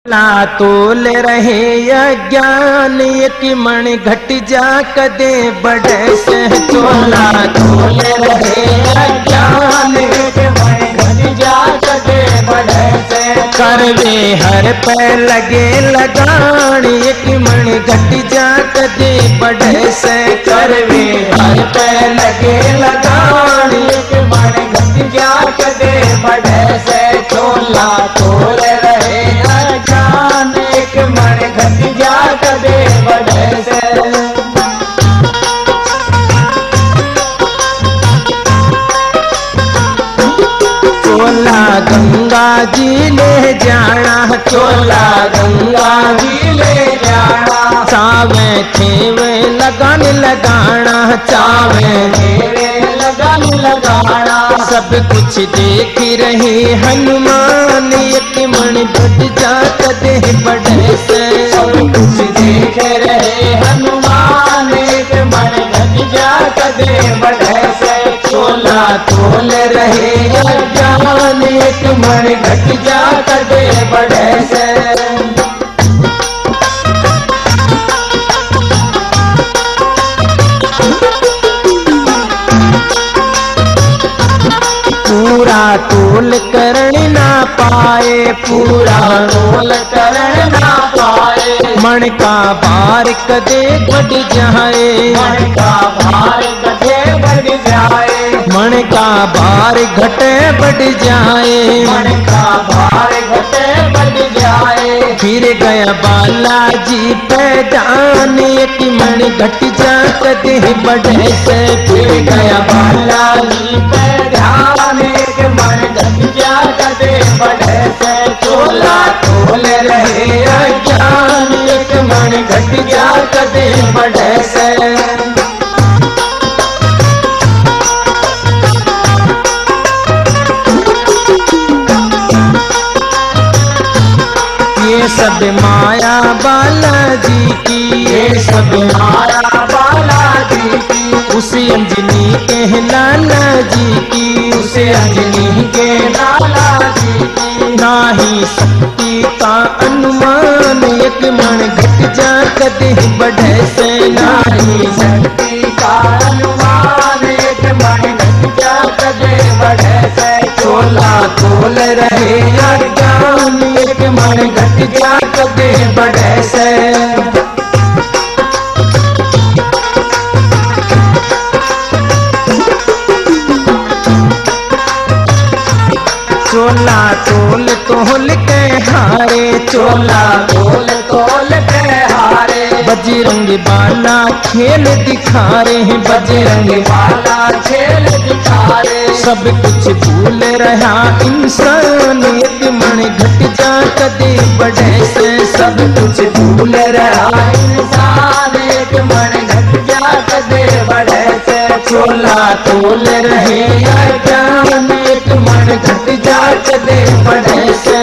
ला तोल रहे अज्ञान एक मन घट जा कदे बढ़े से चोला तोल रहे अज्ञान एक मन घट जा कदे बढ़े से करवे हर पे लगे लगान एक मन घट जा कदे बढ़े से करवे हर पे लगे लगान एक मन घट जा कदे बढ़े से चोला तोल रहे अज्ञान एक मन घट जा कदे बढ़े से चोला गंगा जी ले जाना चोला गंगा जी ले जाना चावे थेवे लगन लगाना चावे थेवे लगन लगाना सब कुछ देख रहे हनुमान एक मन घट जा कदे बढ़े से सब कुछ देख रहे हनुमान एक मन घट जा कदे बढ़े से चोला तोल रहे अज्ञान एक मन घट जा कदे बढ़े से पूरा तोल करण ना पाए पूरा तोल करण ना पाए मन का भार कदे बढ़ जाए मन का भार कदे बढ़ जाए मन का भार घटे बढ़ जाए मन का भार घटे बढ़ जाए फिर गया बालाजी पैदान एक मन घट जा कदे बढ़े से फिर गया बालाजी पैदान एक मन घट जा कदे बढ़े से चोला तोल रहे अज्ञान एक मन घट जा कदे बढ़े से ये सब माया बालाजी की ये सब माया बालाजी की उसे अंजनी के लाला जी की उसे अंजनी के लाला जी की नाही शक्ति का अनुमान एक मन घट जा कदे बढ़े से नाही शक्ति का अनुमान एक मन घट जा कदे बढ़े से चोला तोल रहे अज्ञान एक मन घट जा कदे बढ़े से चोला तोल तोल के हारे चोला तोल तोल के हारे बजरंग बाला खेल दिखा रहे बजरंग बाला खेल दिखा रहे सब कुछ भूल रहा इंसान एक मन घट जा कदे बढ़े से सब कुछ भूल रहा इंसान एक मन घट जा कदे बढ़े से चोला तोल रहे अज्ञान एक मन घट जा कदे बढ़े से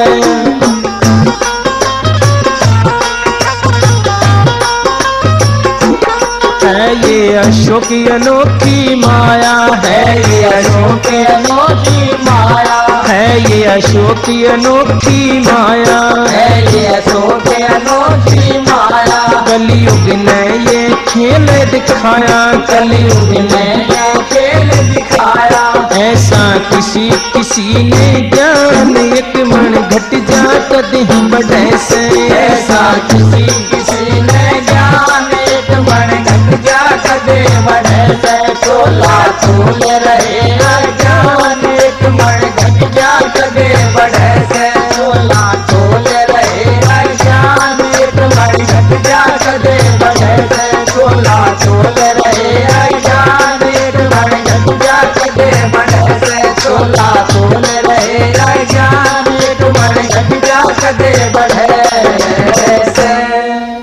है ये अशोक अनोखी माया है ये अशोक अनोखी माया है ये अशोक अनोखी माया है ये अशोक अनोखी माया कलयुग ने ये खेल दिखाया कलयुग ने ये खेल दिखाया ऐसा किसी ने ज्ञान एक मन घट जा कदे बढ़े से ऐसा किसी ने ज्ञान एक मन घट जा कदे बढ़े से चोला तोल रहे अज्ञान एक मन घट जा कदे बढ़े से चोला तोल रहे अज्ञान एक मन घट जा कदे बढ़े से चोला तोल रहे अज्ञान एक मन घट जा कदे बढ़े से चोला तोल